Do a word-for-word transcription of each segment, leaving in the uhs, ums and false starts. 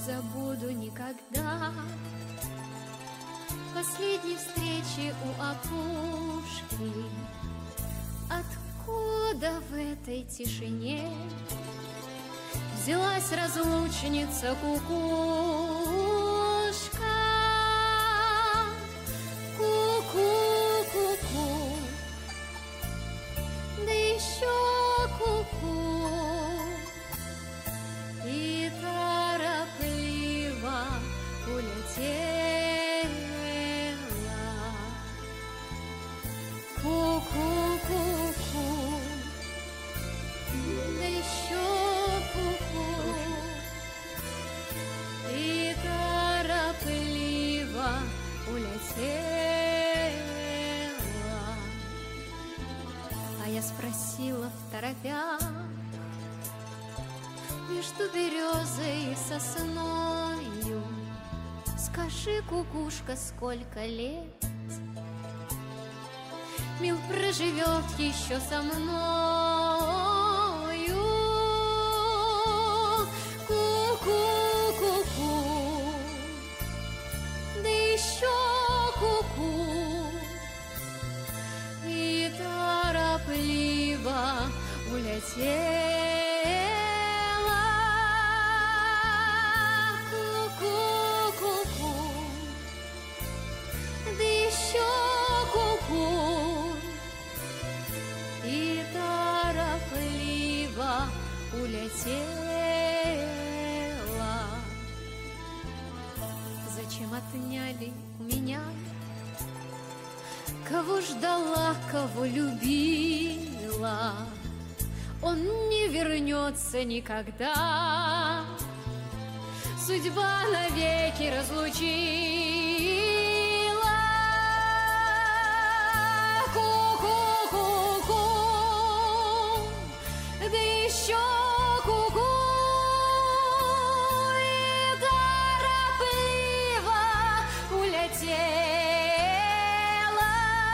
забуду никогда последней встречи у опушки. Откуда в этой тишине взялась разлучница кукушка? Ку-ку-ку-ку, да еще ку-ку. И торопливо улетела. Ку-ку-ку-ку, да еще ку-ку. И торопливо улетела. А я спросила второпях между березой и сосною: скажи, кукушка, сколько лет мил проживет еще со мною? Ку-ку-ку-ку, да еще ку-ку. И торопливо улетела. Ку-ку-ку-ку, да еще ку-ку. И торопливо улетела. Зачем отняли у меня, кого ждала, кого любила? Он не вернется никогда, судьба навеки разлучила. Ку-ку-ку-ку, да еще ку-ку. И торопливо улетела.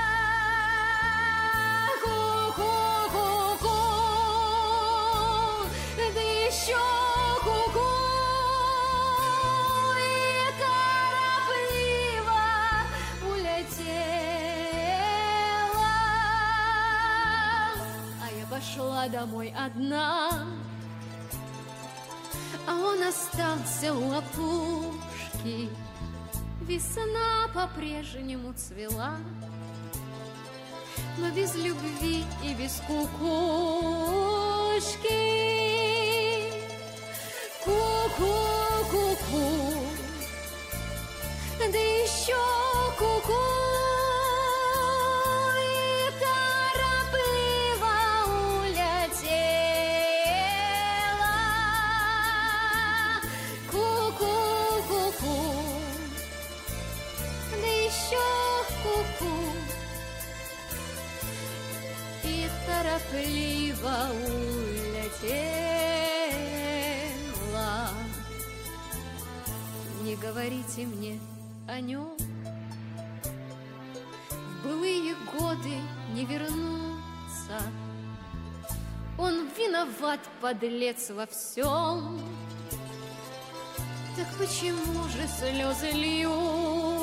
Ку-ку-ку-ку, да еще ку-ку. И торопливо улетела. А я пошла домой одна, а он остался у опушки. Весна по-прежнему цвела, но без любви и без кукушки. Ку-ку-ку-ку, да еще ку-ку. И торопливо улетела. Ку-ку-ку-ку, да еще ку-ку. И торопливо улетела. Не говорите мне о нем, в былые годы не вернуться. Он виноват, подлец, во всем. Так почему же слезы лью?